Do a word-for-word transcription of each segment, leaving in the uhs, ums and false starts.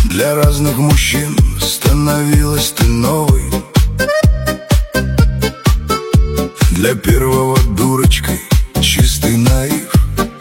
Для разных мужчин становилась ты новой. Для первого дурочкой чистый наив.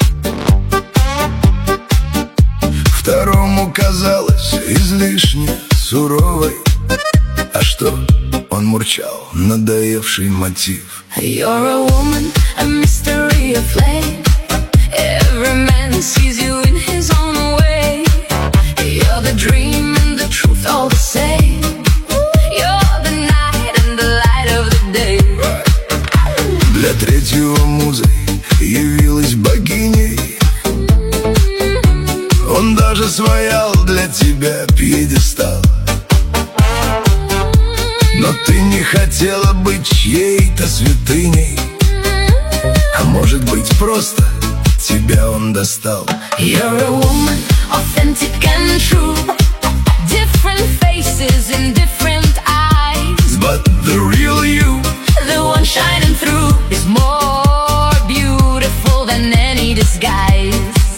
Второму казалось излишне суровой. А что? Он мурчал, надоевший мотив. You're a woman, a mystery, a flame. Every man sees you in his own way. You're the dream and the truth all the same. You're the night and the light of the day. Для третьего музой явилась богиней. Он даже своял для тебя пьедестал. Но ты не хотела быть чьей-то святыней. А может быть, просто тебя он достал. You're a woman, authentic and true. Different faces in different eyes. But the real you, the one shining through, is more beautiful than any disguise.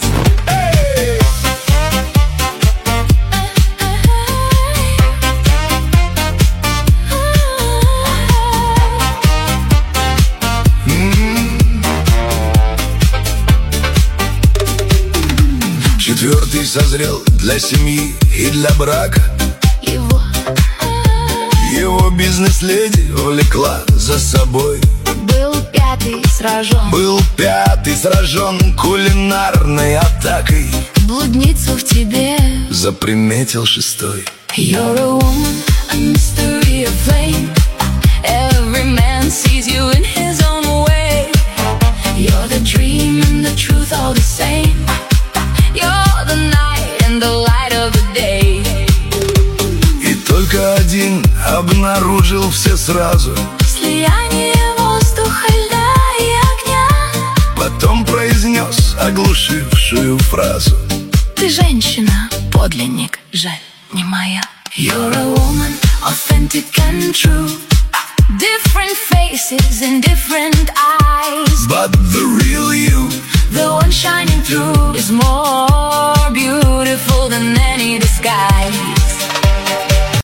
Четвертый созрел для семьи и для брака. Его, Его бизнес-леди увлекла за собой. был пятый сражен, Был пятый сражен кулинарной атакой. блудницу в тебе Заприметил шестой. You're a woman, a mystery, a flame. Every man sees you in his own way. You're the dream and the truth all the same. You're the night and the light of the day. И только один обнаружил все сразу. Слияние воздуха, льда и огня. Потом произнес оглушившую фразу. Ты женщина, подлинник, жаль, не моя. You're a woman, authentic and true. Different faces and different eyes. But the real you, the one shining through, is more beautiful than any disguise.